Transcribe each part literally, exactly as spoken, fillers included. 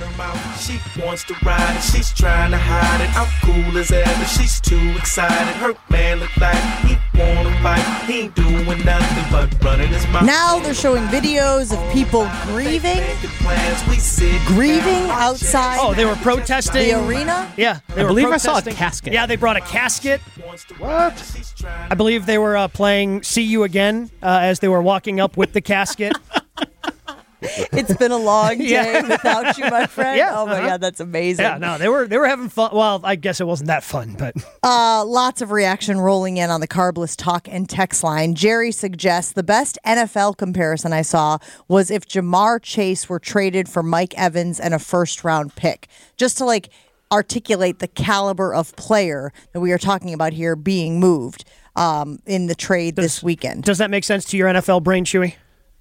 her mouth. She wants to ride it, she's trying to hide it. I'm cool as ever, she's too excited. Her man look like he wanna fight. He ain't doing nothing but running his mouth. Now they're showing videos of people grieving, grieving outside. Oh, they were protesting the arena. Yeah, they I were believe protesting. I saw a casket. Yeah, they brought a casket. What? I believe they were uh, playing "See You Again" uh, as they were walking up with the casket. It's been a long day Yeah. without you, my friend. Yeah, oh my uh-huh. God, that's amazing. Yeah, no, they were they were having fun. Well, I guess it wasn't that fun, but Uh, lots of reaction rolling in on the Carbless talk and text line. Jerry suggests the best N F L comparison I saw was if Jamar Chase were traded for Mike Evans and a first round pick. Just to like articulate the caliber of player that we are talking about here being moved um, in the trade does, this weekend. Does that make sense to your N F L brain, Chewy?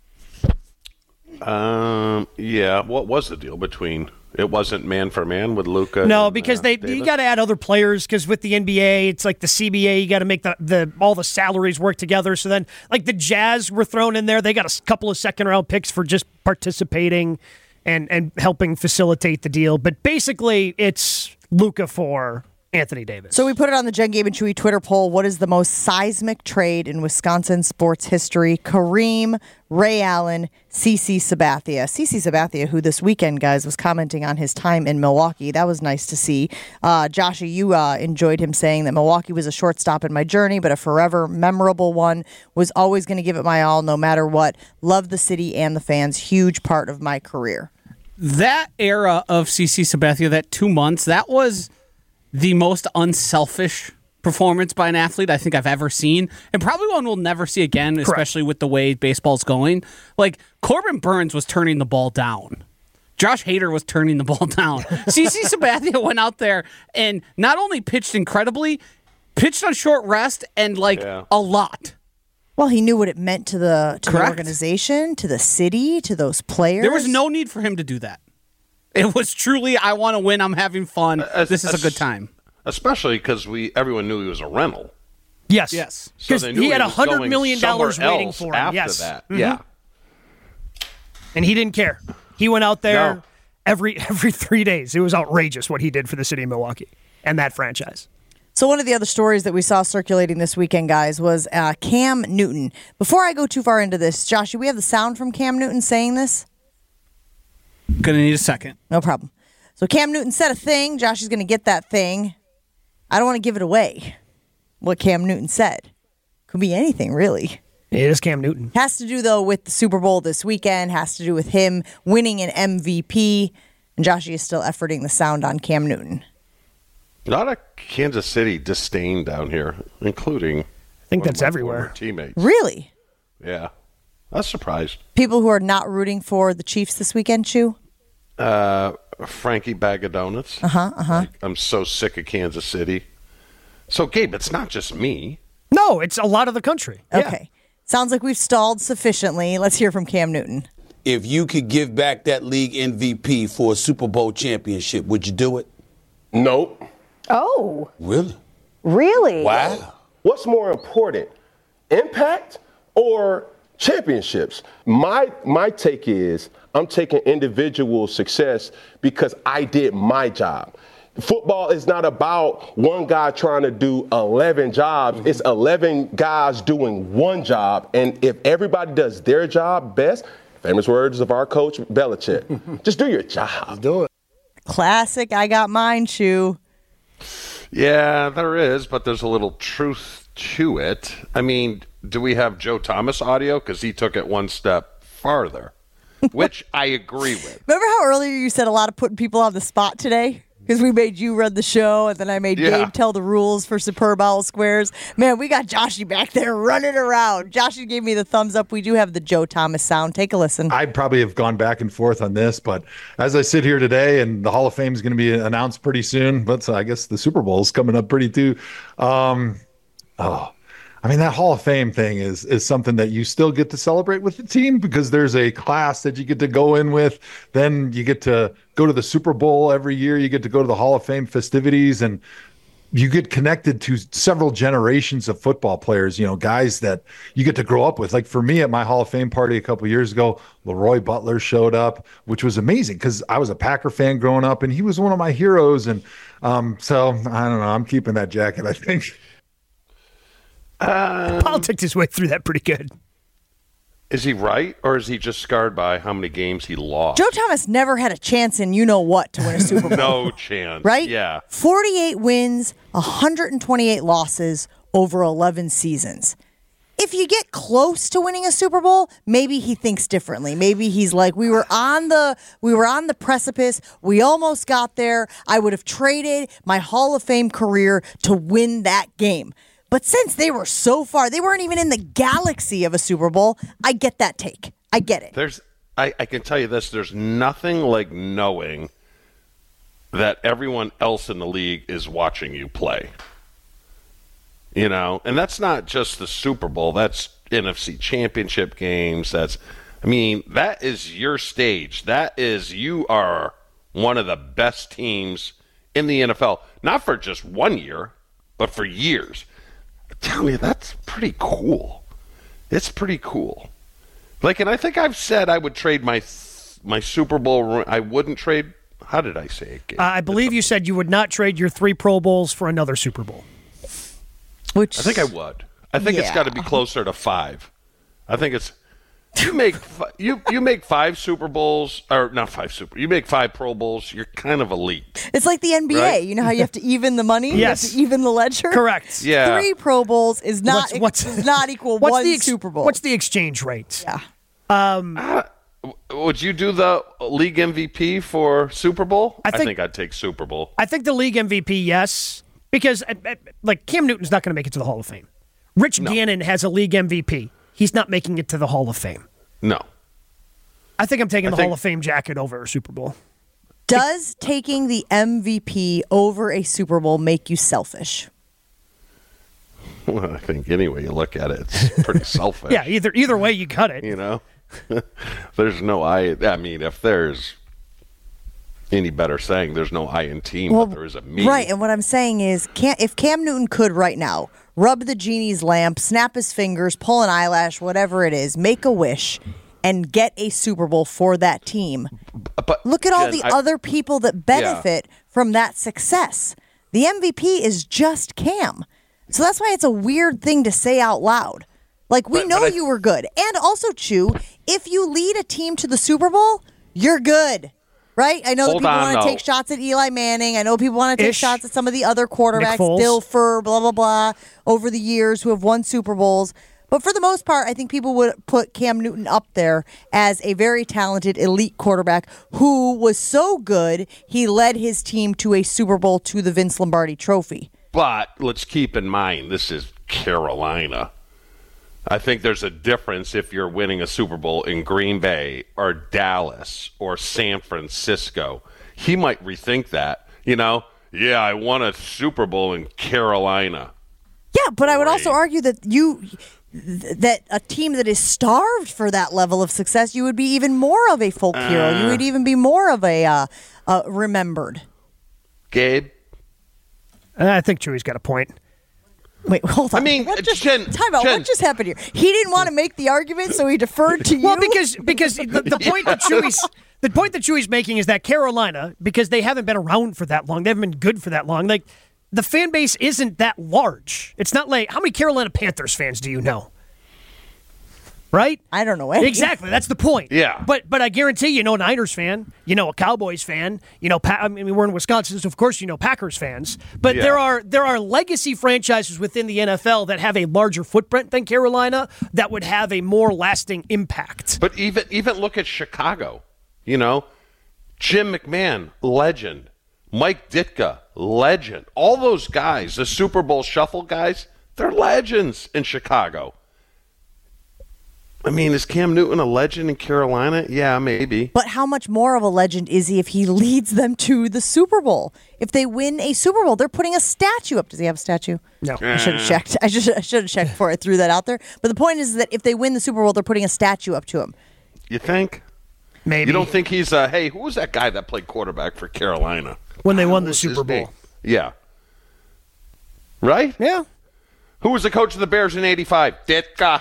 Um. Yeah. What was the deal between? It wasn't man for man with Luka. No, and, because uh, they Davis? you got to add other players because with the N B A, it's like the C B A. You got to make the, the all the salaries work together. So then, like the Jazz were thrown in there. They got a couple of second round picks for just participating and and helping facilitate the deal. But basically, it's Luka for Anthony Davis. So we put it on the Jen Gabe and Chewy Twitter poll. What is the most seismic trade in Wisconsin sports history? Kareem, Ray Allen, CeCe Sabathia. CeCe Sabathia, who this weekend, guys, was commenting on his time in Milwaukee. That was nice to see. Uh, Joshy, you uh, enjoyed him saying that Milwaukee was a short stop in my journey, but a forever memorable one. Was always going to give it my all no matter what. Love the city and the fans. Huge part of my career. That era of CeCe Sabathia, that two months, that was the most unselfish performance by an athlete I think I've ever seen, and probably one we'll never see again, especially Correct. With the way baseball's going. Like, Corbin Burns was turning the ball down. Josh Hader was turning the ball down. CeCe Sabathia went out there and not only pitched incredibly, pitched on short rest and, like, yeah. a lot. Well, he knew what it meant to the to Correct. the organization, to the city, to those players. There was no need for him to do that. It was truly, I want to win, I'm having fun, Uh, this is a good time. Especially because we everyone knew he was a rental. Yes. Yes. So Because they knew he had was one hundred going million dollars somewhere waiting else for him. after Yes. that. Mhm. Yeah. And he didn't care. He went out there No. every every three days. It was outrageous what he did for the city of Milwaukee and that franchise. So one of the other stories that we saw circulating this weekend, guys, was uh, Cam Newton. Before I go too far into this, Josh, do we have the sound from Cam Newton saying this? Gonna need a second. No problem. So Cam Newton said a thing. Josh is going to get that thing. I don't want to give it away, what Cam Newton said. Could be anything, really. It is Cam Newton. Has to do, though, with the Super Bowl this weekend. Has to do with him winning an M V P. And Joshy is still efforting the sound on Cam Newton. A lot of Kansas City disdain down here, including I think that's everywhere. Teammates. Really? Yeah. I was surprised. People who are not rooting for the Chiefs this weekend, Chew? Uh, Frankie Bag of Donuts. Uh-huh, uh-huh. Like, I'm so sick of Kansas City. So, Gabe, it's not just me. No, it's a lot of the country. Okay. Yeah. Sounds like we've stalled sufficiently. Let's hear from Cam Newton. If you could give back that league M V P for a Super Bowl championship, would you do it? Nope. Oh. Really? Really? Wow. What's more important, impact or championships? My my take is I'm taking individual success because I did my job. Football is not about one guy trying to do eleven jobs. Mm-hmm. It's eleven guys doing one job. And if everybody does their job best, famous words of our coach, Belichick, just do your job. Do it. Classic, I got mine, Chew. Yeah, there is, but there's a little truth to it. I mean, do we have Joe Thomas audio? Because he took it one step farther, which I agree with. Remember how earlier you said a lot of putting people on the spot today? Because we made you run the show, and then I made Yeah. Gabe tell the rules for Superb Owl Squares. Man, we got Joshy back there running around. Joshy gave me the thumbs up. We do have the Joe Thomas sound. Take a listen. I probably have gone back and forth on this, but as I sit here today, and the Hall of Fame is going to be announced pretty soon, but I guess the Super Bowl is coming up pretty too. Um, oh, I mean, that Hall of Fame thing is is something that you still get to celebrate with the team because there's a class that you get to go in with. Then you get to go to the Super Bowl every year. You get to go to the Hall of Fame festivities. And you get connected to several generations of football players, you know, guys that you get to grow up with. Like for me at my Hall of Fame party a couple of years ago, Leroy Butler showed up, which was amazing because I was a Packer fan growing up and he was one of my heroes. And um, so I don't know, I'm keeping that jacket, I think. Um, Politics his way through that pretty good. Is he right, or is he just scarred by how many games he lost? Joe Thomas never had a chance in you know what to win a Super Bowl. No chance. Right? Yeah. forty-eight wins, one hundred twenty-eight losses over eleven seasons. If you get close to winning a Super Bowl, maybe he thinks differently. Maybe he's like, we were on the we were on the precipice. We almost got there. I would have traded my Hall of Fame career to win that game. But since they were so far, they weren't even in the galaxy of a Super Bowl, I get that take. I get it. There's, I, I can tell you this, there's nothing like knowing that everyone else in the league is watching you play. You know, and that's not just the Super Bowl, that's N F C championship games. That's, I mean, that is your stage. That is, you are one of the best teams in the N F L, not for just one year, but for years. Tell you, that's pretty cool. It's pretty cool. Like, and I think I've said I would trade my my Super Bowl. I wouldn't trade. How did I say it? Uh, I believe you said you would not trade your three Pro Bowls for another Super Bowl. Which I think I would. I think yeah. it's got to be closer to five. I think it's you make you you make five Super Bowls or not five Super. You make five Pro Bowls. You're kind of elite. It's like the N B A. Right? You know how you have to even the money? Yes. You have to even the ledger? Correct. Yeah. Three Pro Bowls is not What's- what's- does not equal What's one the ex- Super Bowl. What's the exchange rate? yeah. Uh, would you do the league M V P for Super Bowl? I think- I'd take Super Bowl. I think the league M V P, yes, because uh, uh, like Cam Newton's not going to make it to the Hall of Fame. Rich No. Gannon has a league M V P. He's not making it to the Hall of Fame. No. I think I'm taking I the think- Hall of Fame jacket over a Super Bowl. Does taking the M V P over a Super Bowl make you selfish? Well, I think any way you look at it, it's pretty selfish. Yeah, either either way you cut it. You know, there's no I. I mean, if there's any better saying, there's no I in team, but there is a me. Right, and what I'm saying is, can if Cam Newton could right now rub the genie's lamp, snap his fingers, pull an eyelash, whatever it is, make a wish, and get a Super Bowl for that team. But Look at all Jen, the I- other people that benefit from that success. The M V P is just Cam. So that's why it's a weird thing to say out loud. Like, we But- know but I- you were good. And also, Chew, if you lead a team to the Super Bowl, you're good. Right? I know Hold that people on, want to though. take shots at Eli Manning. I know people want to take Ish. shots at some of the other quarterbacks, Foles. Bill Furr, blah, blah, blah, over the years who have won Super Bowls. But for the most part, I think people would put Cam Newton up there as a very talented elite quarterback who was so good, he led his team to a Super Bowl, to the Vince Lombardi Trophy. But let's keep in mind, this is Carolina. I think there's a difference if you're winning a Super Bowl in Green Bay or Dallas or San Francisco. He might rethink that. You know, yeah, I won a Super Bowl in Carolina. Yeah, but I would also Great. argue that you th- that a team that is starved for that level of success, you would be even more of a folk hero. You would even be more of a uh, uh, remembered. Gabe? Uh, I think Chewy's got a point. Wait, hold on. I mean, what just, Jen- time out. Jen- What just happened here? He didn't want to make the argument, so he deferred to you. Well, because because the, the point that Chewy's the point that Chewy's making is that Carolina, because they haven't been around for that long, they haven't been good for that long. Like, the fan base isn't that large. It's not like, how many Carolina Panthers fans do you know? Right? I don't know any. Exactly. That's the point. Yeah. But but I guarantee you know a Niners fan, you know a Cowboys fan, you know pa- I mean we're in Wisconsin, so of course you know Packers fans. But Yeah. there are there are legacy franchises within the N F L that have a larger footprint than Carolina that would have a more lasting impact. But even even look at Chicago. You know, Jim McMahon, legend. Mike Ditka, legend. All those guys, the Super Bowl shuffle guys, they're legends in Chicago. I mean, is Cam Newton a legend in Carolina? Yeah, maybe. But how much more of a legend is he if he leads them to the Super Bowl? If they win a Super Bowl, they're putting a statue up. Does he have a statue? No. I should have checked. I should I should have checked before I threw that out there. But the point is that if they win the Super Bowl, they're putting a statue up to him. You think? Maybe. You don't think he's uh hey, who was that guy that played quarterback for Carolina? when they won What the was his Super name? Bowl. Yeah. Right? Yeah. Who was the coach of the Bears in eighty-five? Ditka.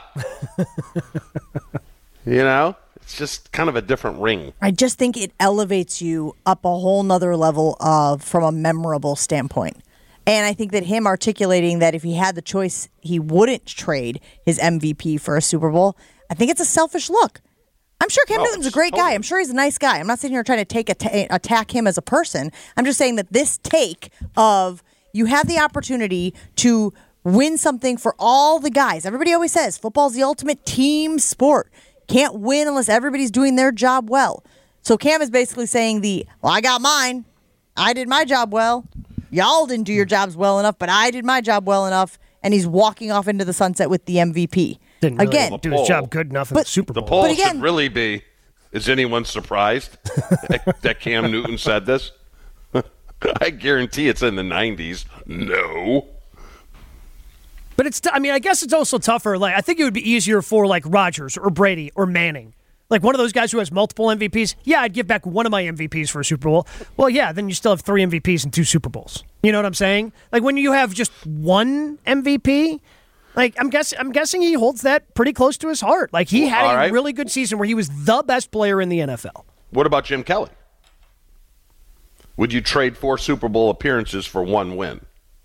You know? It's just kind of a different ring. I just think it elevates you up a whole nother level of from a memorable standpoint. And I think that him articulating that if he had the choice, he wouldn't trade his M V P for a Super Bowl, I think it's a selfish look. I'm sure Cam Oh, Newton's a great totally. guy. I'm sure he's a nice guy. I'm not sitting here trying to take a attack him as a person. I'm just saying that this take of you have the opportunity to win something for all the guys. Everybody always says football's the ultimate team sport. Can't win unless everybody's doing their job well. So Cam is basically saying the, well, I got mine. I did my job well. Y'all didn't do your jobs well enough, but I did my job well enough. And he's walking off into the sunset with the M V P. Didn't really Again, do his job good enough in but- the Super The Bowl. poll But again- should really be, is anyone surprised that, that Cam Newton said this? I guarantee it's in the nineties. No. But it's, t- I mean, I guess it's also tougher. Like, I think it would be easier for like Rodgers or Brady or Manning, like one of those guys who has multiple M V Ps. Yeah, I'd give back one of my M V Ps for a Super Bowl. Well, yeah, then you still have three M V Ps and two Super Bowls. You know what I'm saying? Like when you have just one M V P, like I'm guessing, I'm guessing he holds that pretty close to his heart. Like he had All a right. really good season where he was the best player in the N F L. What about Jim Kelly? Would you trade four Super Bowl appearances for one win?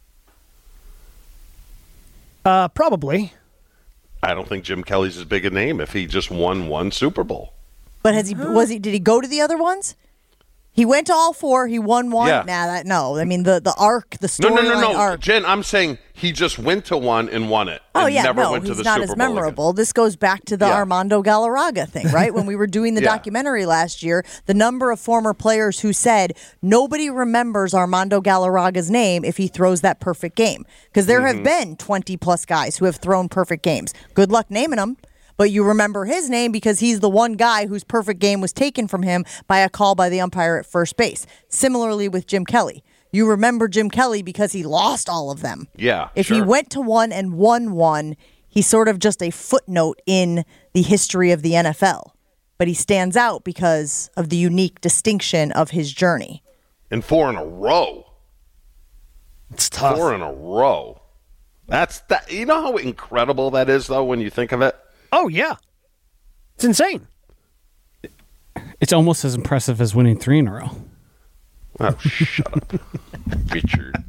Uh, probably. I don't think Jim Kelly's as big a name if he just won one Super Bowl. But has he? Was he? Did he go to the other ones? He went to all four. He won one. Yeah. Nah, that no. I mean the the arc, the No, storyline no, no, no. arc. Jen, I'm saying he just went to one and won it. Oh and yeah, never no, went to he's the not Super as Bowl memorable. This goes back to the Yeah. Armando Galarraga thing, right? When we were doing the Yeah. documentary last year, the number of former players who said nobody remembers Armando Galarraga's name if he throws that perfect game, because there Mm-hmm. have been twenty plus guys who have thrown perfect games. Good luck naming them. But you remember his name because he's the one guy whose perfect game was taken from him by a call by the umpire at first base. Similarly with Jim Kelly. You remember Jim Kelly because he lost all of them. Yeah, If he sure. went to one and won one, he's sort of just a footnote in the history of the N F L. But he stands out because of the unique distinction of his journey. And four in a row. It's tough. Four in a row. That's that. You know how incredible that is, though, when you think of it. Oh yeah, it's insane. It's almost as impressive as winning three in a row. Oh, shut up, Richard.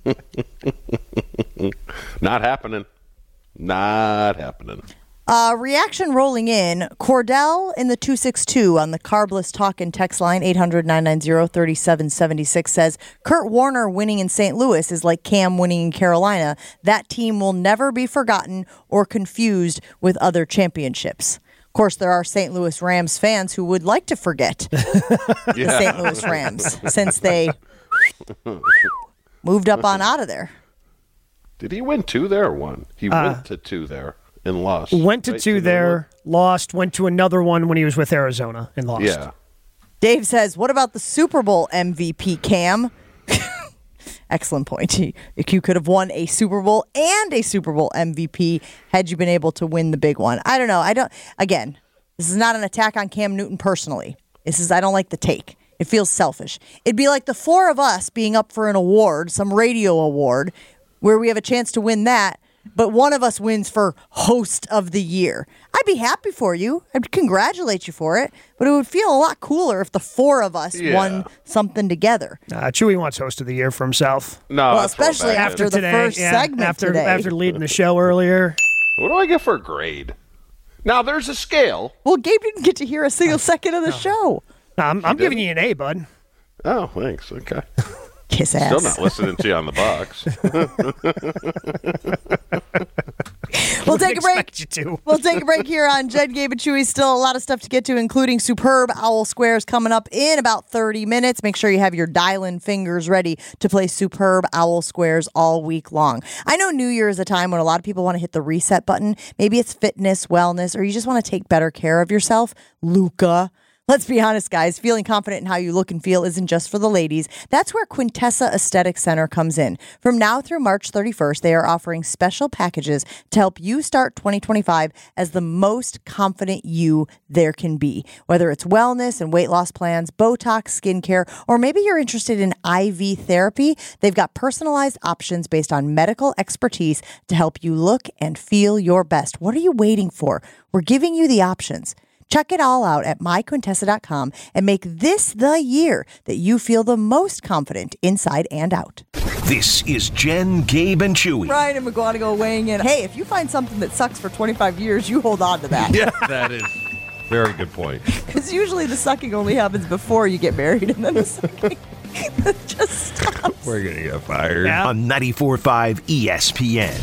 Not happening. Not happening. Uh, reaction rolling in. Cordell in the two six two on the Carbless Talk and Text line, eight hundred, nine nine zero, three seven seven six, says, Kurt Warner winning in Saint Louis is like Cam winning in Carolina. That team will never be forgotten or confused with other championships. Of course, there are Saint Louis Rams fans who would like to forget the Saint Louis Rams since they moved up on out of there. Did he win two there or one? He Uh, went to two there and lost. Went to right? two Didn't he there, lost. Went to another one when he was with Arizona and lost. win? Yeah. Dave says, what about the Super Bowl M V P, Cam? Excellent point. He- You could have won a Super Bowl and a Super Bowl M V P had you been able to win the big one. I don't know. I don't. Again, this is not an attack on Cam Newton personally. This is I don't like the take. It feels selfish. It'd be like the four of us being up for an award, some radio award, where we have a chance to win that, but one of us wins for host of the year. I'd be happy for you. I'd congratulate you for it, but it would feel a lot cooler if the four of us Yeah. won something together. Uh, Chewy wants host of the year for himself. No, Well, that's what I'm especially back after in. the today, first yeah, segment after today. after leading the show earlier. What do I get for a grade? Now, there's a scale. Well, Gabe didn't get to hear a single second of the show. No, I'm, I'm giving you an A, bud. Oh, thanks. Okay. Kiss ass. Still not listening to you on the box. We'll take a break. Expect you to. We'll take a break here on Jed, Gabe, and Chewy. Still a lot of stuff to get to, including Superb Owl Squares coming up in about thirty minutes. Make sure you have your dial-in fingers ready to play Superb Owl Squares all week long. I know New Year is a time when a lot of people want to hit the reset button. Maybe it's fitness, wellness, or you just want to take better care of yourself. Luca. Let's be honest, guys. Feeling confident in how you look and feel isn't just for the ladies. That's where Quintessa Aesthetic Center comes in. From now through March thirty-first, they are offering special packages to help you start twenty twenty-five as the most confident you there can be. Whether it's wellness and weight loss plans, Botox, skincare, or maybe you're interested in I V therapy, they've got personalized options based on medical expertise to help you look and feel your best. What are you waiting for? We're giving you the options. Check it all out at my quintessa dot com and make this the year that you feel the most confident inside and out. This is Jen, Gabe, and Chewy. Ryan and McGuanago weighing in. Hey, if you find something that sucks for twenty-five years, you hold on to that. Yeah, that is very good point. Because usually the sucking only happens before you get married, and then the sucking just stops. We're going to get fired. Yeah. On ninety-four point five E S P N.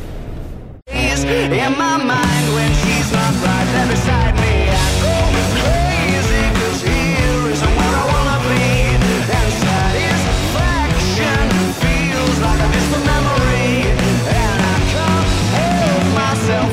In my mind when she's not right there beside me, I go crazy, 'cause here isn't where I wanna be. And satisfaction feels like a distant memory, and I can't help myself,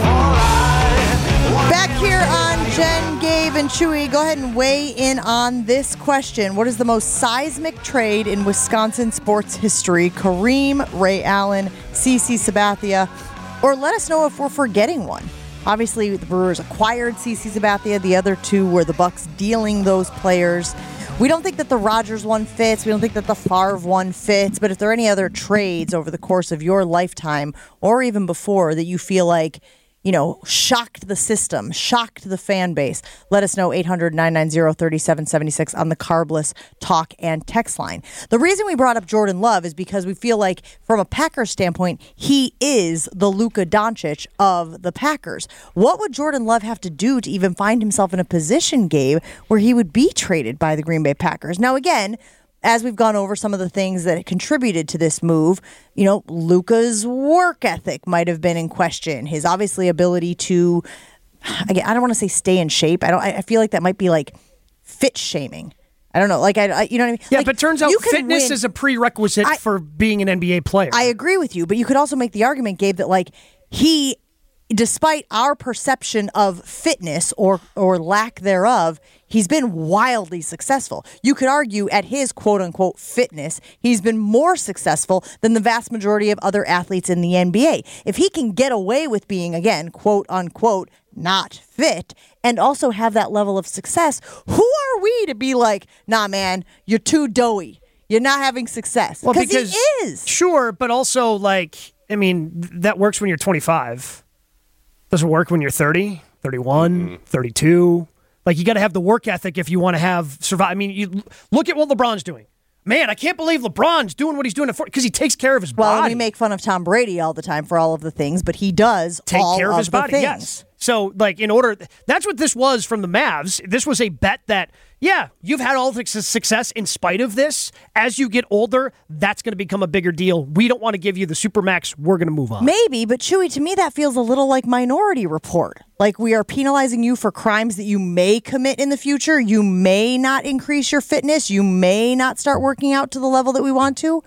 alright. Back here on Jen, Gabe, and Chewy, go ahead and weigh in on this question. What is the most seismic trade in Wisconsin sports history? Kareem, Ray Allen, CeCe Sabathia, or let us know if we're forgetting one. Obviously, the Brewers acquired CeCe Sabathia. The other two were the Bucks dealing those players. We don't think that the Rodgers one fits. We don't think that the Favre one fits. But if there are any other trades over the course of your lifetime or even before that you feel like, you know, shocked the system, shocked the fan base, let us know. Eight hundred, nine nine zero, three seven seven six on the Carbless talk and text line. The reason we brought up Jordan Love is because we feel like from a Packers standpoint, he is the Luka Doncic of the Packers. What would Jordan Love have to do to even find himself in a position, Gabe, where he would be traded by the Green Bay Packers? Now, again, as we've gone over some of the things that contributed to this move, you know, Luka's work ethic might have been in question. His obviously ability to, again, I don't want to say stay in shape. I don't. I feel like that might be like fit shaming. I don't know. Like I, I you know what I mean? Yeah, like, but it turns out you can fitness win. is a prerequisite I, for being an N B A player. I agree with you, but you could also make the argument, Gabe, that like he, despite our perception of fitness or or lack thereof, he's been wildly successful. You could argue at his quote-unquote fitness, he's been more successful than the vast majority of other athletes in the N B A. If he can get away with being, again, quote-unquote, not fit, and also have that level of success, who are we to be like, nah, man, you're too doughy. You're not having success. Well, because because he is. Sure, but also, like, I mean, th- that works when you're twenty-five. Doesn't work when you're thirty, thirty-one, mm-hmm. thirty-two. Like, you got to have the work ethic if you want to have survive. I mean, you look at what LeBron's doing. Man, I can't believe LeBron's doing what he's doing because he takes care of his well, body. Well, we make fun of Tom Brady all the time for all of the things, but he does take all care of, of his the body. things. Yes. So, like, in order, that's what this was from the Mavs. This was a bet that, yeah, you've had all the success in spite of this. As you get older, that's going to become a bigger deal. We don't want to give you the Supermax. We're going to move on. Maybe, but Chewy, to me, that feels a little like Minority Report. Like we are penalizing you for crimes that you may commit in the future. You may not increase your fitness. You may not start working out to the level that we want to.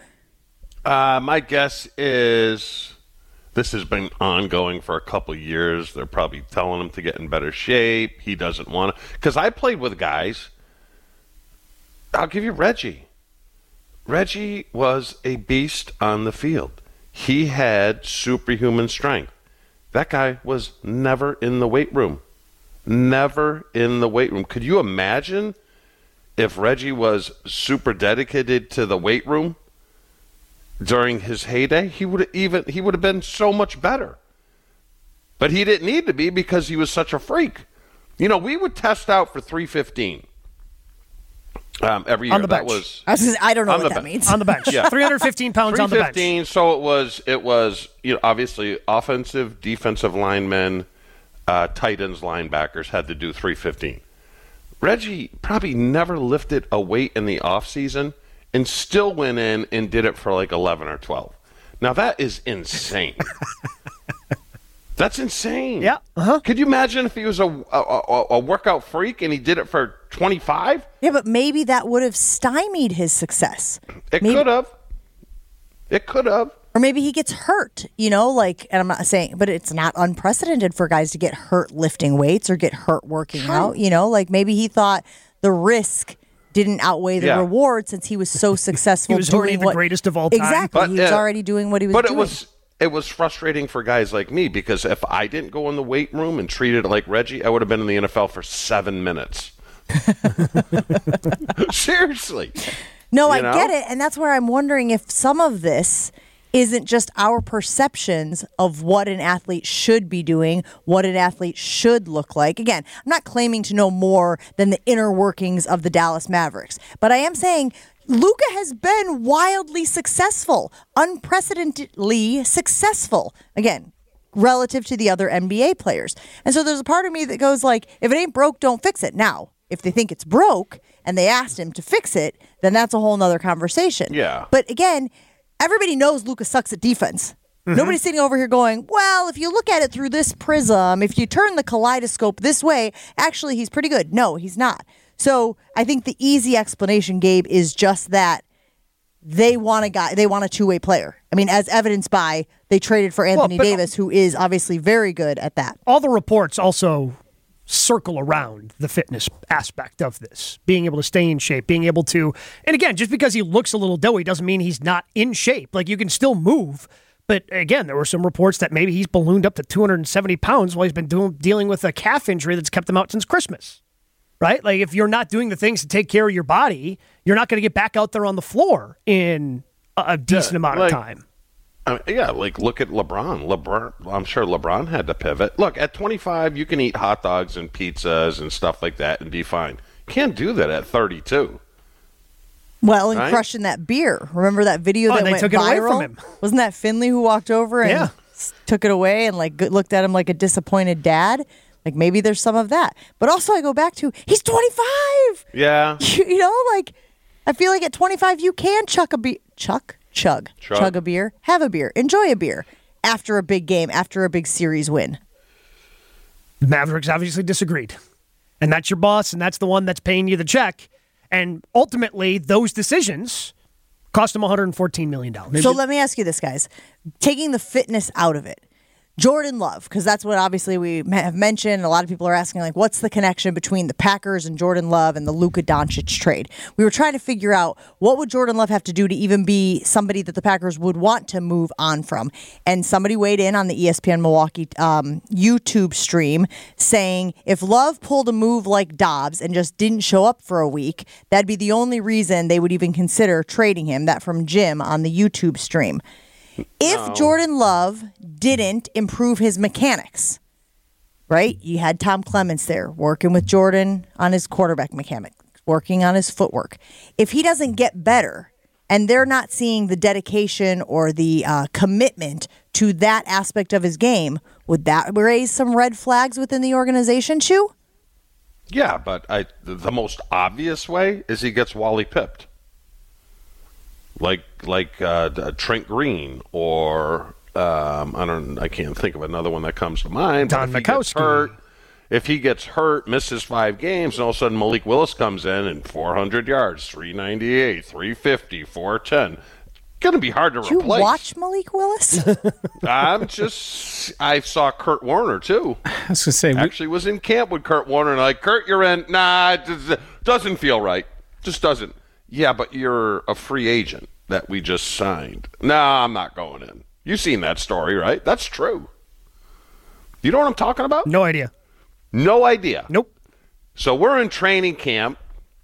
Uh, my guess is this has been ongoing for a couple of years. They're probably telling him to get in better shape. He doesn't want to. Because I played with guys. I'll give you Reggie. Reggie was a beast on the field. He had superhuman strength. That guy was never in the weight room. Never in the weight room. Could you imagine if Reggie was super dedicated to the weight room during his heyday? He would even he would have been so much better. But he didn't need to be because he was such a freak. You know, we would test out for three fifteen. Um, every year. On the bench. That was, I, was gonna say, I don't know on what the that bench. means. On the bench. Yeah. three hundred fifteen pounds on the bench. three fifteen, so it was, it was, you know, obviously offensive, defensive linemen, uh, tight ends, linebackers had to do three fifteen. Reggie probably never lifted a weight in the offseason and still went in and did it for like eleven or twelve. Now that is insane. That's insane. Yeah. Uh-huh. Could you imagine if he was a, a, a, a workout freak and he did it for twenty-five? Yeah, but maybe that would have stymied his success. It maybe, could have. It could have. Or maybe he gets hurt, you know, like, and I'm not saying, but it's not unprecedented for guys to get hurt lifting weights or get hurt working True. out, you know, like maybe he thought the risk didn't outweigh the Yeah. reward since he was so successful. He was doing already the what, greatest of all time. Exactly. But, he was uh, already doing what he was but doing. it was it was frustrating for guys like me because if I didn't go in the weight room and treat it like Reggie, I would have been in the N F L for seven minutes. Seriously. No, You I know? get it. And that's where I'm wondering if some of this isn't just our perceptions of what an athlete should be doing, what an athlete should look like. Again, I'm not claiming to know more than the inner workings of the Dallas Mavericks, but I am saying Luka has been wildly successful, unprecedentedly successful. Again, relative to the other N B A players. And so there's a part of me that goes like, if it ain't broke, don't fix it. Now, if they think it's broke and they asked him to fix it, then that's a whole nother conversation. Yeah. But again, everybody knows Luka sucks at defense. Mm-hmm. Nobody's sitting over here going, well, if you look at it through this prism, if you turn the kaleidoscope this way, actually he's pretty good. No, he's not. So I think the easy explanation, Gabe, is just that they want a guy, they want a two-way player. I mean, as evidenced by they traded for Anthony but- Davis, who is obviously very good at that. All the reports also circle around the fitness aspect of this, being able to stay in shape, being able to, and again, just because he looks a little doughy doesn't mean he's not in shape. Like, you can still move. But again, there were some reports that maybe he's ballooned up to two hundred seventy pounds while he's been doing, dealing with a calf injury that's kept him out since Christmas. Right? Like, if you're not doing the things to take care of your body, you're not going to get back out there on the floor in a, a decent Yeah, amount like- of time. I mean, yeah, like look at LeBron. LeBron, I'm sure LeBron had to pivot. Look, at twenty-five, you can eat hot dogs and pizzas and stuff like that and be fine. You can't do that at thirty-two. Well, and Right? crushing that beer. Remember that video Oh, that they went took it away viral? from him. Wasn't that Finley who walked over and Yeah. s- took it away and like g- looked at him like a disappointed dad? Like, maybe there's some of that. But also, I go back to he's twenty-five. Yeah. You, you know, like I feel like at twenty-five you can chuck a beer, chuck, chug, Chug. chug a beer, have a beer, enjoy a beer after a big game, after a big series win. The Mavericks obviously disagreed. And that's your boss, and that's the one that's paying you the check. And ultimately, those decisions cost him one hundred fourteen million dollars. So let me ask you this, guys. Taking the fitness out of it, Jordan Love, because that's what obviously we have mentioned. A lot of people are asking, like, what's the connection between the Packers and Jordan Love and the Luka Doncic trade? We were trying to figure out what would Jordan Love have to do to even be somebody that the Packers would want to move on from. And somebody weighed in on the E S P N Milwaukee um, YouTube stream saying if Love pulled a move like Dobbs and just didn't show up for a week, that'd be the only reason they would even consider trading him. That from Jim on the YouTube stream. If No. Jordan Love didn't improve his mechanics, right? You had Tom Clements there working with Jordan on his quarterback mechanics, working on his footwork. If he doesn't get better and they're not seeing the dedication or the uh, commitment to that aspect of his game, would that raise some red flags within the organization, Chew? Yeah, but I, the most obvious way is he gets Wally pipped. Like like uh, uh, Trent Green or um, I don't I can't think of another one that comes to mind. but Don if he gets Mikowski. hurt, if he gets hurt, misses five games, and all of a sudden Malik Willis comes in and four hundred yards, three ninety-eight, three fifty, four ten. Gonna be hard to Did you replace. watch Malik Willis? I'm just I saw Kurt Warner too. I was gonna say we, Actually was in camp with Kurt Warner and like, Kurt, you're in. Nah, it does- doesn't feel right. Just doesn't. Yeah, but you're a free agent that we just signed. Nah, I'm not going in. You've seen that story, right? That's true. You know what I'm talking about? No idea. No idea. Nope. So we're in training camp.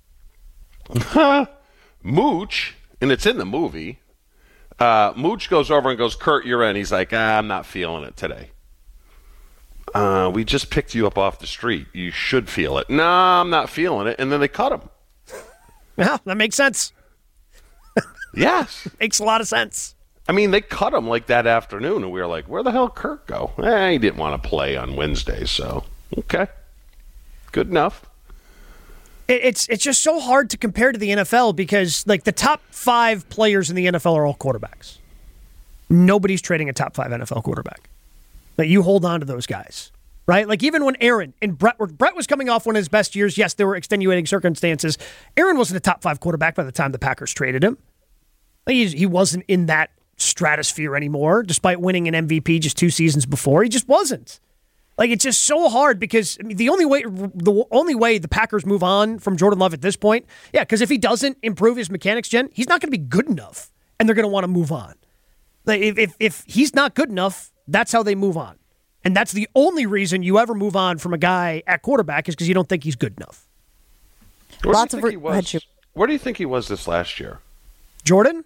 Mooch, and it's in the movie, uh, Mooch goes over and goes, Kurt, you're in. He's like, ah, I'm not feeling it today. Uh, we just picked you up off the street. You should feel it. No, I'm not feeling it. And then they cut him. Yeah, that makes sense. Yes. Makes a lot of sense. I mean, they cut him like that afternoon, and we were like, where the hell Kurt go? Eh, he didn't want to play on Wednesday, so okay. Good enough. It, it's it's just so hard to compare to the N F L because, like, the top five players in the N F L are all quarterbacks. Nobody's trading a top five N F L quarterback. Like, you hold on to those guys, right? Like, even when Aaron and Brett were, Brett was coming off one of his best years, yes, there were extenuating circumstances. Aaron wasn't a top five quarterback by the time the Packers traded him. Like, he, he wasn't in that stratosphere anymore, despite winning an M V P just two seasons before. He just wasn't. Like, it's just so hard because I mean, the only way the only way the Packers move on from Jordan Love at this point, yeah, because if he doesn't improve his mechanics, Jen, he's not going to be good enough, and they're going to want to move on. Like, if, if if he's not good enough, that's how they move on, and that's the only reason you ever move on from a guy at quarterback is because you don't think he's good enough. Where Lots do you of think he was? Where do you think he was this last year? Jordan?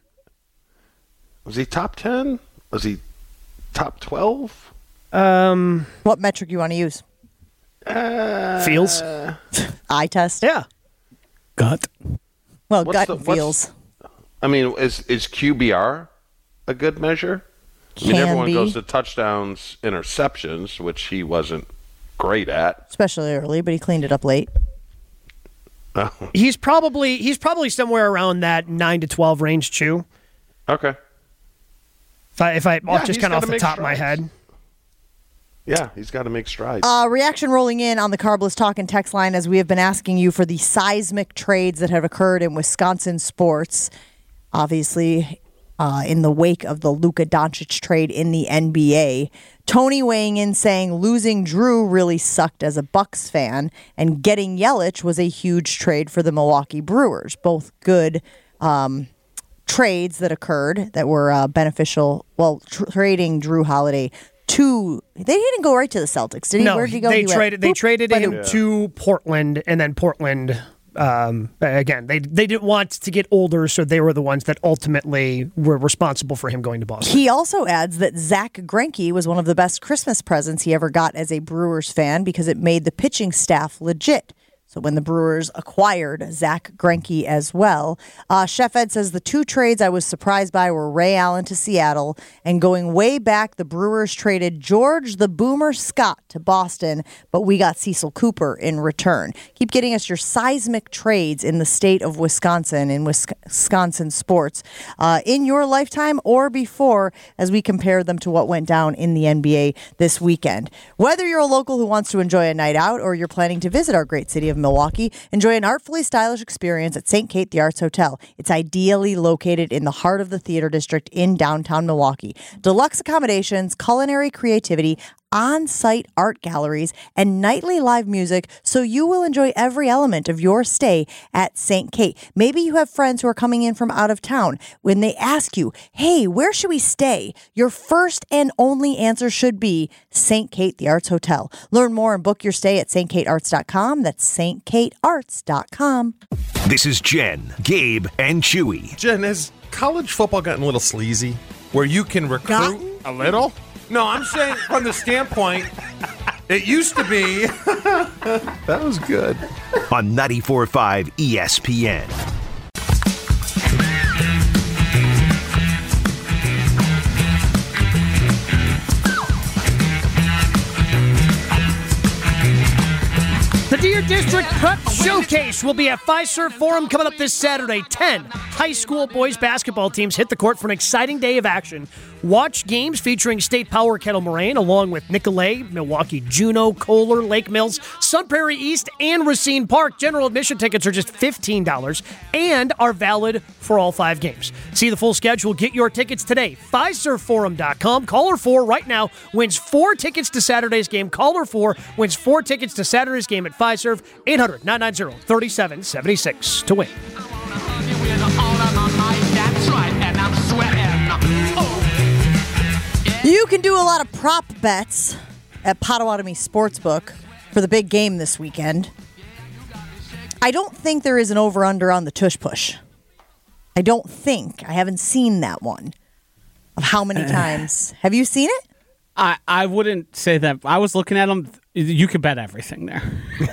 Was he top ten? Was he top twelve? Um, what metric you want to use? Uh, feels. Eye test. Yeah. Gut. Well, What's gut the- and what's- feels. I mean, is is Q B R a good measure? I mean, Can everyone be. goes to touchdowns, interceptions, which he wasn't great at. Especially early, but he cleaned it up late. Oh, He's probably he's probably somewhere around that nine to twelve range, Chew. okay. If I if I Yeah, just he's kind of off gotta the make top of my strides. head. Yeah, he's got to make strides. Uh, reaction rolling in on the Carbless Talk and text line as we have been asking you for the seismic trades that have occurred in Wisconsin sports. Obviously, uh, in the wake of the Luka Doncic trade in the N B A. Tony weighing in saying losing Drew really sucked as a Bucks fan, and getting Yelich was a huge trade for the Milwaukee Brewers. Both good um, trades that occurred that were uh, beneficial. Well, tr- trading Drew Holiday to they didn't go right to the Celtics, did he? No, Where did he go? they He went, traded. They boop, traded but him it- to Portland, and then Portland. Um, again, they they didn't want to get older, so they were the ones that ultimately were responsible for him going to Boston. He also adds that Zach Greinke was one of the best Christmas presents he ever got as a Brewers fan because it made the pitching staff legit. So when the Brewers acquired Zach Greinke as well, uh, Chef Ed says the two trades I was surprised by were Ray Allen to Seattle, and going way back, the Brewers traded George the Boomer Scott to Boston, but we got Cecil Cooper in return. Keep getting us your seismic trades in the state of Wisconsin, in Wisconsin sports, uh, in your lifetime or before, as we compare them to what went down in the N B A this weekend. Whether you're a local who wants to enjoy a night out or you're planning to visit our great city of Milwaukee, enjoy an artfully stylish experience at Saint Kate the Arts Hotel. It's ideally located in the heart of the theater district in downtown Milwaukee. Deluxe accommodations, culinary creativity, on-site art galleries, and nightly live music, so you will enjoy every element of your stay at Saint Kate. Maybe you have friends who are coming in from out of town. When they ask you, hey, where should we stay? Your first and only answer should be Saint Kate the Arts Hotel. Learn more and book your stay at Saint Kate Arts dot com. That's Saint Kate Arts dot com. This is Jen, Gabe, and Chewy. Jen, has college football gotten a little sleazy? Where you can recruit Gotten? a little? No, I'm saying from the standpoint, it used to be. That was good. On ninety-four point five E S P N. The Deer District Prep Showcase will be at Fiserv Forum coming up this Saturday. Ten high school boys basketball teams hit the court for an exciting day of action. Watch games featuring State Power Kettle Moraine, along with Nicolay, Milwaukee Juno, Kohler, Lake Mills, Sun Prairie East, and Racine Park. General admission tickets are just fifteen dollars and are valid for all five games. See the full schedule. Get your tickets today. Fiserv Forum dot com. Caller four right now wins four tickets to Saturday's game. Caller four wins four tickets to Saturday's game at Fiserv. eight hundred, nine nine zero, three seven seven six to win. You can do a lot of prop bets at Potawatomi Sportsbook for the big game this weekend. I don't think there is an over-under on the tush push. I don't think. I haven't seen that one. Of how many times. Have you seen it? I, I wouldn't say that. I was looking at them. You could bet everything there.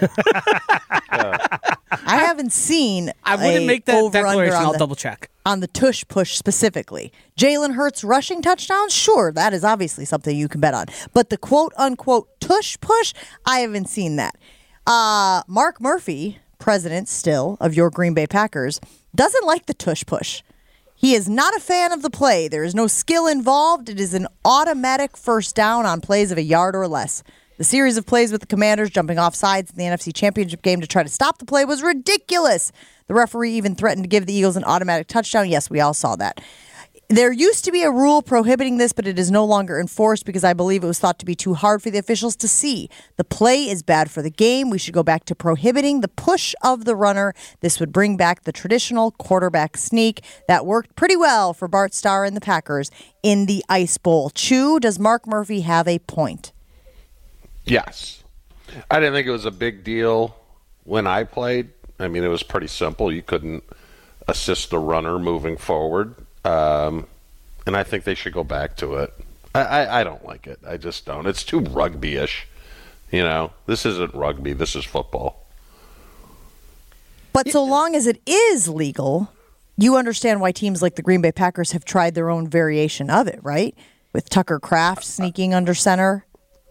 I haven't seen. I wouldn't a make that over-under declaration. on I'll the- double check. On the tush push specifically. Jalen Hurts rushing touchdowns? Sure, that is obviously something you can bet on. But the quote-unquote tush push, I haven't seen that. Uh, Mark Murphy, president still of your Green Bay Packers, doesn't like the tush push. He is not a fan of the play. There is no skill involved. It is an automatic first down on plays of a yard or less. The series of plays with the Commanders jumping off sides in the N F C Championship game to try to stop the play was ridiculous. The referee even threatened to give the Eagles an automatic touchdown. Yes, we all saw that. There used to be a rule prohibiting this, but it is no longer enforced because I believe it was thought to be too hard for the officials to see. The play is bad for the game. We should go back to prohibiting the push of the runner. This would bring back the traditional quarterback sneak that worked pretty well for Bart Starr and the Packers in the Ice Bowl. Chew, does Mark Murphy have a point? Yes. I didn't think it was a big deal when I played. I mean, it was pretty simple. You couldn't assist the runner moving forward. Um, and I think they should go back to it. I, I, I don't like it. I just don't. It's too rugby-ish. You know, this isn't rugby. This is football. But so long as it is legal, you understand why teams like the Green Bay Packers have tried their own variation of it, right? With Tucker Kraft sneaking under center.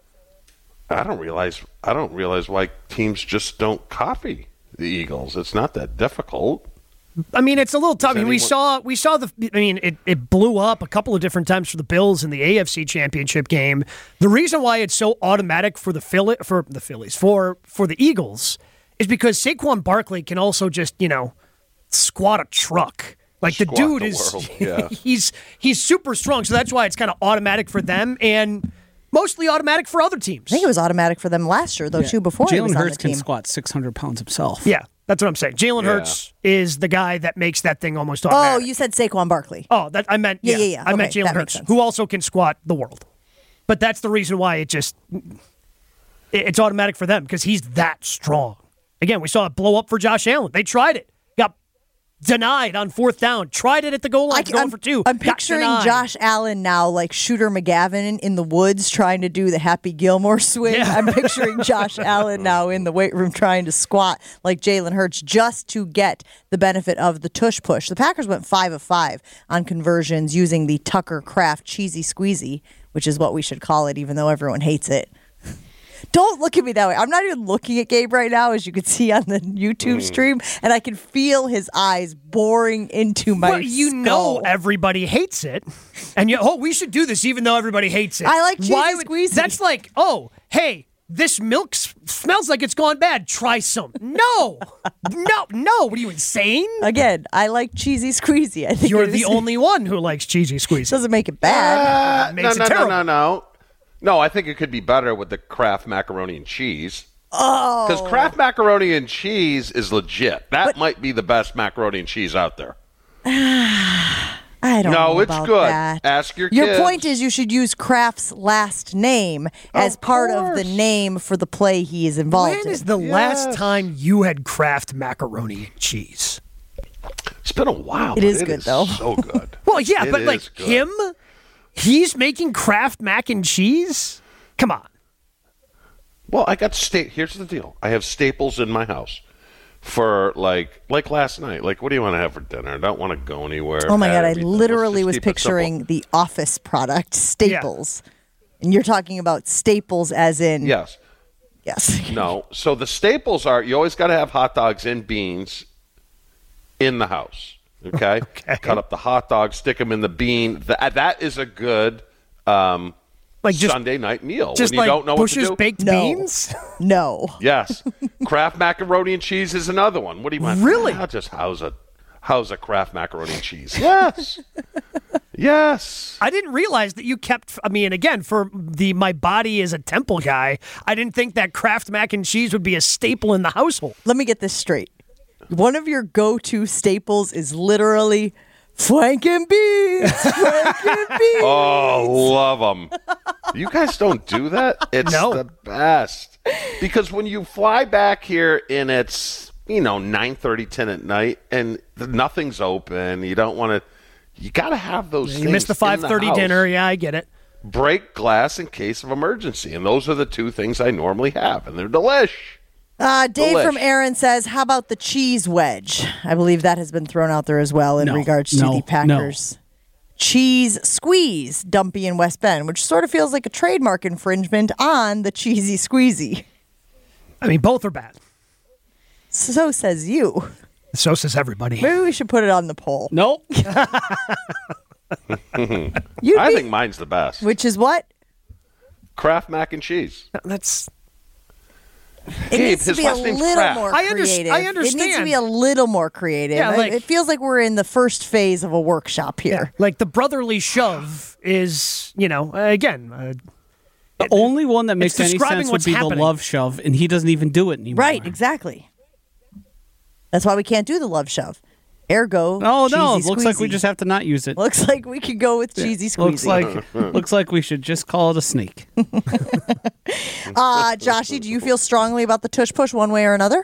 I don't realize. I don't realize why teams just don't copy the Eagles. It's not that difficult. I mean, it's a little tough. I mean, we anyone- saw we saw the. I mean, it, it blew up a couple of different times for the Bills in the A F C Championship game. The reason why it's so automatic for the Philly for the Phillies for for the Eagles is because Saquon Barkley can also just you know squat a truck. Like the Squat dude the is world, yeah. he's he's super strong. So that's why it's kind of automatic for them and mostly automatic for other teams. I think it was automatic for them last year, though, too, before he was Jalen on Hurts the can team. squat six hundred pounds himself. Yeah, that's what I'm saying. Jalen Yeah. Hurts is the guy that makes that thing almost Oh, automatic. you said Saquon Barkley. Oh, that I meant. Yeah, Yeah, yeah, yeah. I meant Okay, Jalen that makes Hurts, sense. who also can squat the world. But that's the reason why it just it- it's automatic for them because he's that strong. Again, we saw it blow up for Josh Allen. They tried it, got denied on fourth down. Tried it at the goal line, going I'm, for two. I'm got picturing denied. Josh Allen now like Shooter McGavin in the woods trying to do the Happy Gilmore swing. Yeah. I'm picturing Josh Allen now in the weight room trying to squat like Jalen Hurts just to get the benefit of the tush push. The Packers went five of five on conversions using the Tucker Kraft cheesy squeezy, which is what we should call it, even though everyone hates it. Don't look at me that way. I'm not even looking at Gabe right now, as you can see on the YouTube Mm. stream, and I can feel his eyes boring into my Well, you know skull. everybody hates it, and you oh we should do this even though everybody hates it. I like cheesy Why would- squeezy. That's like oh hey this milk s- smells like it's gone bad. Try some. No, no, no. What are you insane? Again, I like cheesy squeezy. I think You're it the is- only one who likes cheesy squeeze. Doesn't make it bad. Uh, Makes no, it no, terrible. no, no, no. No, I think it could be better with the Kraft macaroni and cheese. Oh, Because Kraft macaroni and cheese is legit. That might be the best macaroni and cheese out there. I don't No, know it's about good. that. Ask your Your kids. point is you should use Kraft's last name as part of the name for the play he is involved When in. is the last time you had Kraft macaroni and cheese? It's been a while. It but is good, though. So good. Well, yeah, It but is like good. him, he's making Kraft mac and cheese. Come on. Well, I got sta- Here's the deal. I have staples in my house for like like last night. Like, what do you want to have for dinner? I don't want to go anywhere. Oh my have God, I everything. Let's literally just was keep it simple. picturing the Office product, Staples. And you're talking about Staples as in. Yes. Yes. No. So the staples are you always got to have hot dogs and beans in the house. Okay? Okay. Cut up the hot dog, stick them in the bean. That, that is a good um, Like just Sunday night meal just when you like don't know what to Bush's do. baked No. beans. No. Yes. Kraft macaroni and cheese is another one. What do you want? Really? I'll just house a house a Kraft macaroni and cheese. Yes. Yes. I didn't realize that you kept. I mean, again, for the my body is a temple guy, I didn't think that Kraft mac and cheese would be a staple in the household. Let me get this straight. One of your go-to staples is literally flankin' beans. Flankin' beans. Oh, love them. You guys don't do that? It's No. the best. Because when you fly back here and it's, you know, nine thirty, ten at night and nothing's open, you don't want to, you got to have those You things missed the in five thirty house. dinner. Yeah, I get it. Break glass in case of emergency. And those are the two things I normally have. And they're delish. Uh, Dave Delish. from Aaron says, how about the cheese wedge? I believe that has been thrown out there as well in No, regards to no, the Packers. Cheese squeeze, Dumpy in West Bend, which sort of feels like a trademark infringement on the cheesy squeezy. I mean, both are bad. So says you. So says everybody. Maybe we should put it on the poll. Nope. You'd I be- think mine's the best. Which is what? Kraft mac and cheese. That's It Gabe, needs to his be a last name's little Kraft. more I under- creative. I It needs to understand. be a little more creative. Yeah, I- like- it feels like we're in the first phase of a workshop Yeah, here. like the brotherly shove is, you know, uh, again. Uh, The only one that makes any describing sense would what's be happening. the love shove, and he doesn't even do it anymore. Right, exactly. That's why we can't do the love shove. Ergo, Oh no! It cheesy looks like we squeezy. just have to not use it. Looks like we could go with cheesy squeezy. Looks like looks like we should just call it a sneak. Uh, Joshy, do you feel strongly about the tush push one way or another?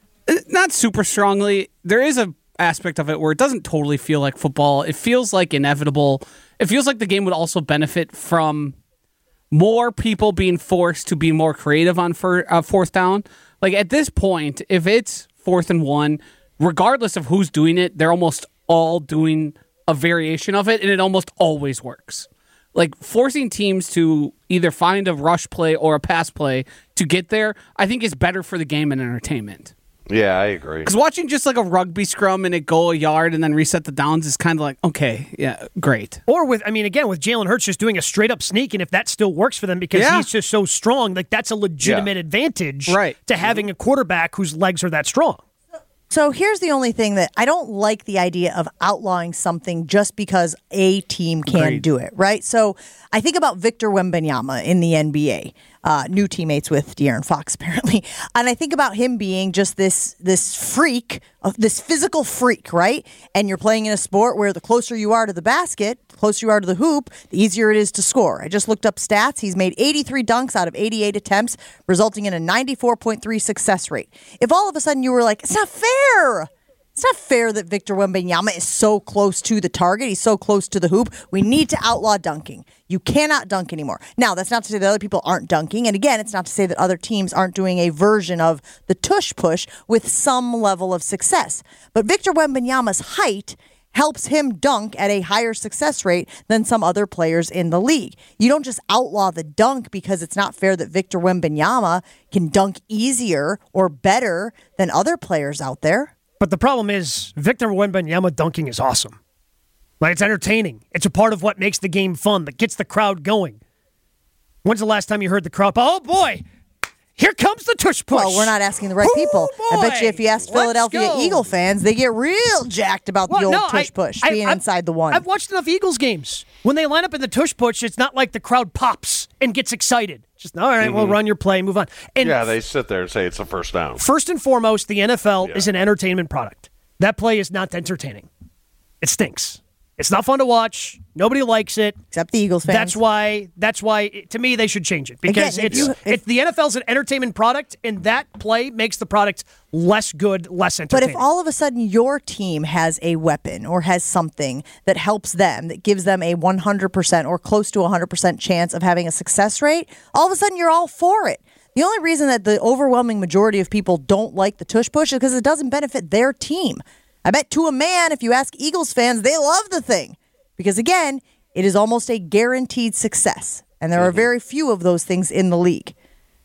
Not super strongly. There is a aspect of it where it doesn't totally feel like football. It feels like inevitable. It feels like the game would also benefit from more people being forced to be more creative on fir- uh, fourth down. Like at this point, if it's fourth and one, regardless of who's doing it, they're almost all doing a variation of it, and it almost always works. Like forcing teams to either find a rush play or a pass play to get there, I think is better for the game and entertainment. Yeah, I agree. Because watching just like a rugby scrum and it go a yard and then reset the downs is kind of like, okay, yeah, great. Or with, I mean, again, with Jalen Hurts just doing a straight up sneak, and if that still works for them because Yeah. he's just so strong, like that's a legitimate Yeah. advantage Right. to having a quarterback whose legs are that strong. So here's the only thing that I don't like the idea of outlawing something just because a team can Agreed. do it, right? So I think about Victor Wembanyama in the N B A, uh, new teammates with De'Aaron Fox apparently, and I think about him being just this this freak, of this physical freak, right? And you're playing in a sport where the closer you are to the basket, the closer you are to the hoop, the easier it is to score. I just looked up stats. He's made eighty-three dunks out of eighty-eight attempts, resulting in a ninety-four point three success rate. If all of a sudden you were like, it's not fair. It's not fair that Victor Wembanyama is so close to the target. He's so close to the hoop. We need to outlaw dunking. You cannot dunk anymore. Now, that's not to say that other people aren't dunking. And again, it's not to say that other teams aren't doing a version of the tush push with some level of success. But Victor Wembanyama's height helps him dunk at a higher success rate than some other players in the league. You don't just outlaw the dunk because it's not fair that Victor Wembanyama can dunk easier or better than other players out there. But the problem is, Victor Wembanyama dunking is awesome. Like, it's entertaining. It's a part of what makes the game fun, that gets the crowd going. When's the last time you heard the crowd? Oh, boy, here comes the tush push. Well, we're not asking the right Oh, people. I bet boy. you if you asked Let's Philadelphia go. Eagle fans, they get real jacked about Well, the old no, tush I- push I- being I've- inside the one. I've watched enough Eagles games. When they line up in the tush push, it's not like the crowd pops and gets excited. Just, all right, well, run your play, move on. And Yeah, they sit there and say it's a first down. first and foremost, the N F L Yeah. is an entertainment product. That play is not entertaining. It stinks. It's not fun to watch. Nobody likes it. Except the Eagles fans. That's why. That's why. To me, they should change it because Again, if it's you- if- it's the N F L's an entertainment product, and that play makes the product less good, less But entertaining. if all of a sudden your team has a weapon or has something that helps them, that gives them a one hundred percent or close to one hundred percent chance of having a success rate, all of a sudden you're all for it. The only reason that the overwhelming majority of people don't like the tush push is because it doesn't benefit their team. I bet to a man, if you ask Eagles fans, they love the thing. Because again, it is almost a guaranteed success. And there are very few of those things in the league.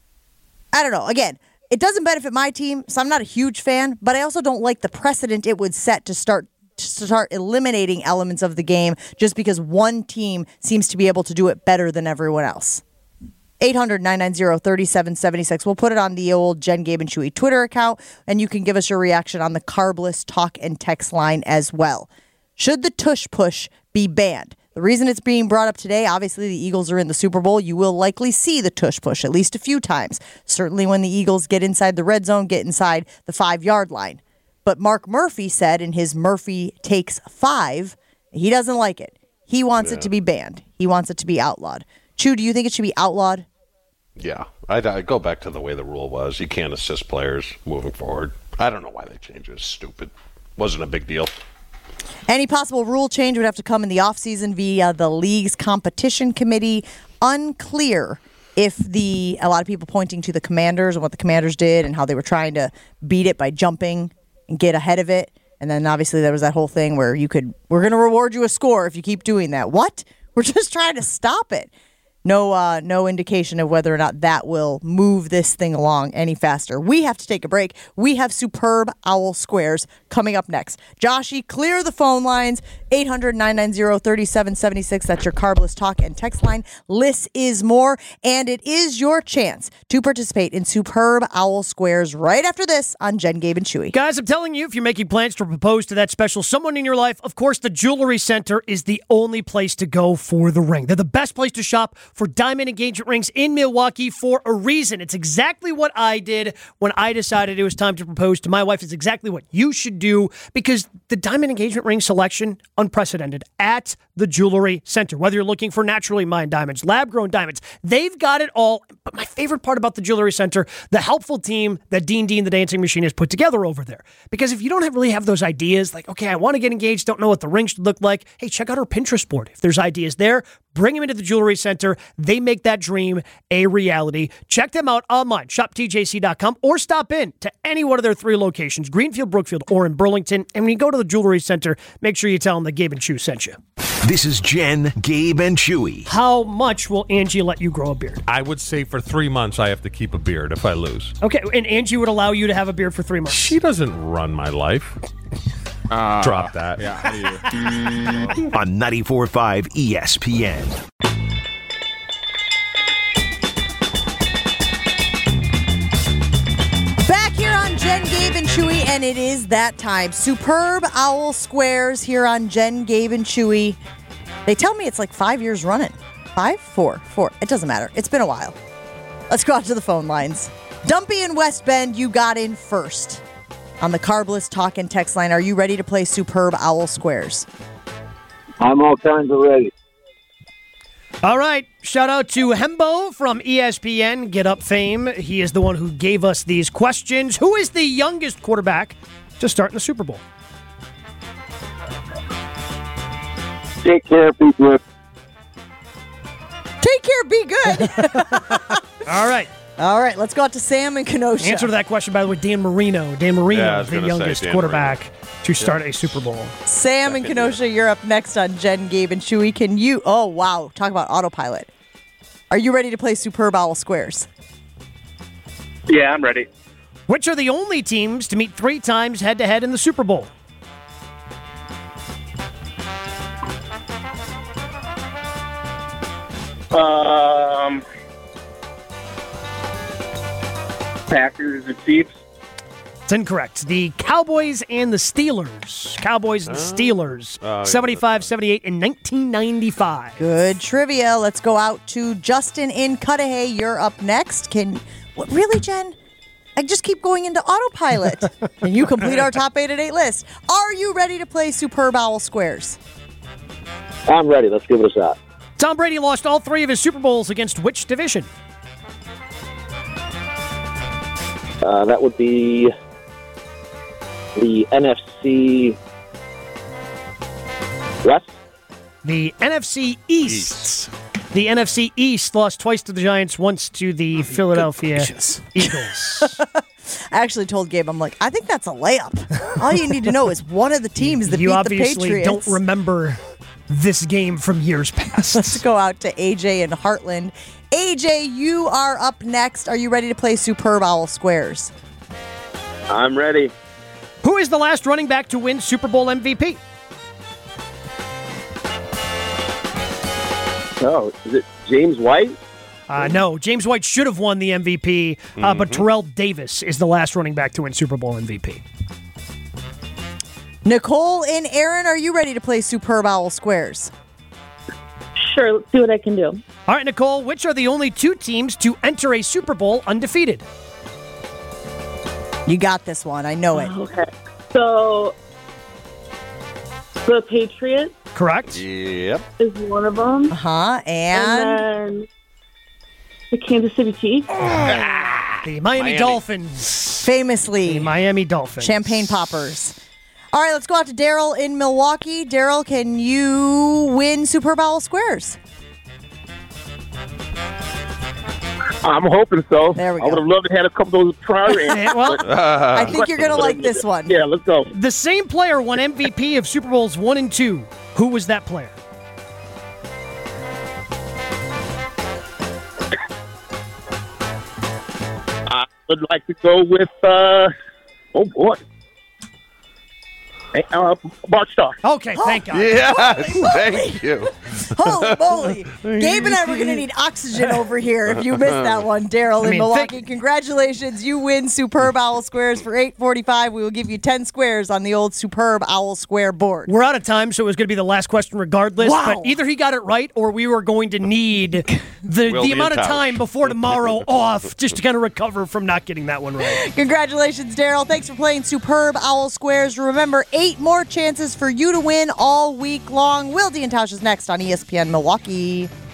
I don't know. Again, it doesn't benefit my team, so I'm not a huge fan, but I also don't like the precedent it would set to start to start eliminating elements of the game just because one team seems to be able to do it better than everyone else. eight hundred, nine nine zero, three seven seven six. We'll put it on the old Jen, Gabe, and Chewy Twitter account, and you can give us your reaction on the Carbless talk and text line as well. Should the tush push be banned? The reason it's being brought up today, obviously the Eagles are in the Super Bowl. You will likely see the tush push at least a few times. Certainly when the Eagles get inside the red zone, get inside the five-yard line. But Mark Murphy said in his Murphy Takes Five, he doesn't like it. He wants it to be banned. He wants it to be outlawed. Chew, do you think it should be outlawed? Yeah, I'd, I'd go back to the way the rule was. You can't assist players moving forward. I don't know why they changed it. It's stupid. Wasn't a big deal. Any possible rule change would have to come in the offseason via the league's competition committee. Unclear if the, a lot of people pointing to the Commanders and what the Commanders did and how they were trying to beat it by jumping and get ahead of it. And then obviously there was that whole thing where you could, we're going to reward you a score if you keep doing that. What? We're just trying to stop it. No, uh, no indication of whether or not that will move this thing along any faster. We have to take a break. We have Superb Owl Squares coming up next. Joshy, clear the phone lines. eight hundred, nine nine zero, three seven seven six. That's your Carbless talk and text line. Less is more, and it is your chance to participate in Superb Owl Squares right after this on Jen, Gabe, and Chewy. Guys, I'm telling you, if you're making plans to propose to that special someone in your life, of course, the Jewelry Center is the only place to go for the ring. They're the best place to shop for diamond engagement rings in Milwaukee for a reason. It's exactly what I did when I decided it was time to propose to my wife. It's exactly what you should do because the diamond engagement ring selection, unprecedented at the Jewelry Center. Whether you're looking for naturally mined diamonds, lab-grown diamonds, they've got it all. But my favorite part about the Jewelry Center, the helpful team that Dean Dean, the dancing machine, has put together over there. Because if you don't have, really have those ideas, like, okay, I want to get engaged, don't know what the ring should look like, hey, check out our Pinterest board. If there's ideas there, bring them into the Jewelry Center. They make that dream a reality. Check them out online, shop T J C dot com, or stop in to any one of their three locations, Greenfield, Brookfield, or in Burlington. And when you go to the Jewelry Center, make sure you tell them that Gabe and Chew sent you. This is Jen, Gabe, and Chewy. How much will Angie let you grow a beard? I would say for three months I have to keep a beard if I lose. Okay, and Angie would allow you to have a beard for three months. She doesn't run my life. Uh, Drop that. Yeah, how do you? On ninety-four point five E S P N. Back here on Jen, Gabe, and Chewy, and it is that time. Superb Owl Squares here on Jen, Gabe, and Chewy. They tell me it's like five years running. Five? Four. Four. It doesn't matter. It's been a while. Let's go out to the phone lines. Dumpy in West Bend, you got in first. On the Carbless talk and text line, are you ready to play Superb Owl Squares? I'm all kinds of ready. All right. Shout out to Hembo from E S P N, Get Up fame. He is the one who gave us these questions. Who is the youngest quarterback to start in the Super Bowl? Take care, be good. Take care, be good. All right. All right, let's go out to Sam in Kenosha. Answer to that question, by the way, Dan Marino. Dan Marino, Yeah, I was the gonna youngest say Dan quarterback Marino. to start a Super Bowl. Sam in Kenosha, you're up next on Jen, Gabe, and Chewy. Can you... Oh, wow. Talk about autopilot. Are you ready to play Superb Owl Squares? Yeah, I'm ready. Which are the only teams to meet three times head-to-head in the Super Bowl? Um, Packers and Chiefs. It's incorrect. The Cowboys and the Steelers. Cowboys and the Steelers. Oh, seventy-five seventy-eight in nineteen ninety-five. Good trivia. Let's go out to Justin in Cudahy. You're up next. Can... What, really, Jen? I just keep going into autopilot. Can you complete our top eight at eight list? Are you ready to play Superb Owl Squares? I'm ready. Let's give it a shot. Tom Brady lost all three of his Super Bowls against which division? Uh, that would be the N F C West. The N F C East. The N F C East lost twice to the Giants, once to the Philadelphia Eagles. I actually told Gabe, I'm like, I think that's a layup. All you need to know is one of the teams that you beat the obviously Patriots. don't remember this game from years past. Let's go out to A J in Heartland. A J, you are up next. Are you ready to play Superb Owl Squares? I'm ready. Who is the last running back to win Super Bowl M V P? Oh, is it James White? Uh, no, James White should have won the M V P, uh, but Terrell Davis is the last running back to win Super Bowl M V P. Nicole and Aaron, are you ready to play Superb Owl Squares? Sure, let's see what I can do. All right, Nicole, which are the only two teams to enter a Super Bowl undefeated? You got this one. I know it. Okay. So, the Patriots Correct. Yep. is one of them. Uh-huh. And? And then the Kansas City Chiefs. The Miami, Miami. Dolphins. Famously. The Miami Dolphins. Champagne poppers. All right, let's go out to Daryl in Milwaukee. Daryl, can you win Superb Owl Squares? I'm hoping so. There we I would go. have loved to have a couple of those prior answers. well, I think you're going to like this one. Yeah, let's go. the same player won M V P of Super Bowls one and two. Who was that player? would like to go with, uh, oh boy. Hey, uh, Bart Starr. Okay, thank God. Yes, thank you. Holy moly. Gabe and I were going to need oxygen over here if you missed that one, Daryl I in mean, Milwaukee. think- Congratulations. You win Superb Owl Squares for eight forty-five. We will give you ten squares on the old Superb Owl Square board. We're out of time, so it was going to be the last question regardless. Wow. But either he got it right or we were going to need the, Will the be amount in of touch. time before tomorrow off just to kind of recover from not getting that one right. Congratulations, Daryl. Thanks for playing Superb Owl Squares. Remember, eight more chances for you to win all week long. Will D'Antosh is next on E S P N Milwaukee.